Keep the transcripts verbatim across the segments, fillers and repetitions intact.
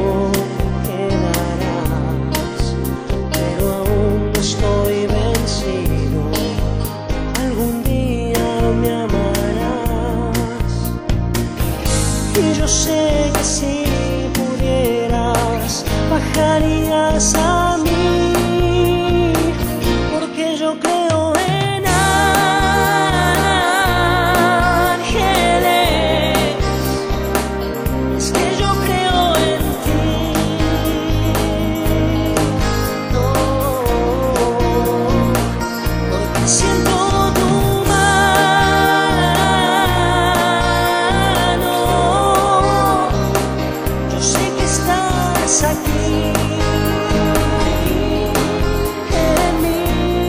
quedarás, pero aún no estoy vencido. Algún día me amarás, y yo sé que si pudieras bajarías a mí, porque yo creo en ángeles. Es que yo creo en ti. No, porque siento tu mano. Yo sé que estás aquí en mí.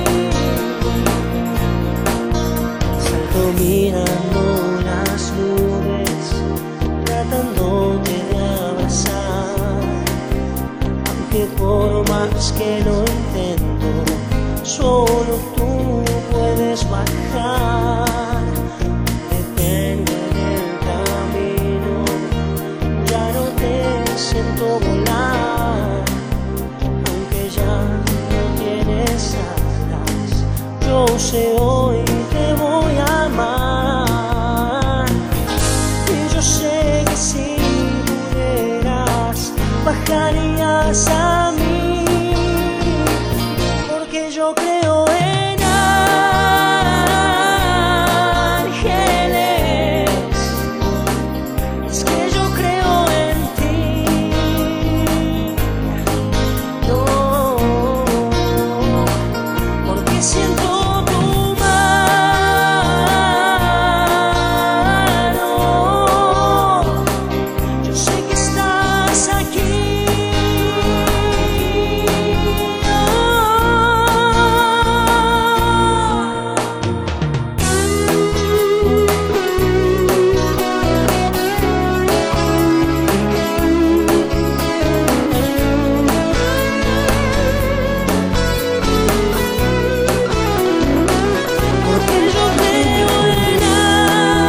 Salto mirando las nubes, tratándote de abrazar, aunque por más que lo intento, solo tú puedes bajar. Depende del camino, ya no te siento volar, aunque ya no tienes alas. Yo sé hoy te voy a amar, y yo sé que si pudieras bajarías a mí, porque yo creo en ángeles. Es que yo creo en ti. No, porque siento tu mano. Yo sé que estás aquí. Porque yo creo en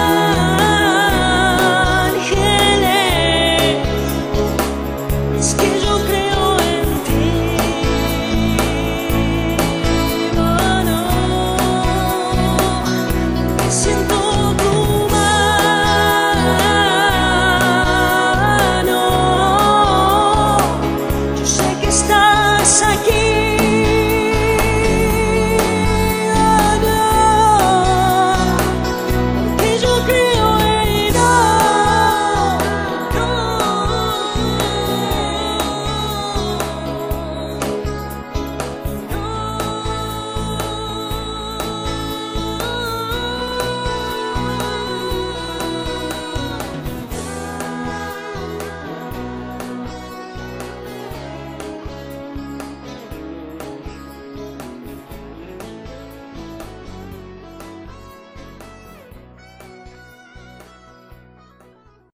ángeles. Es que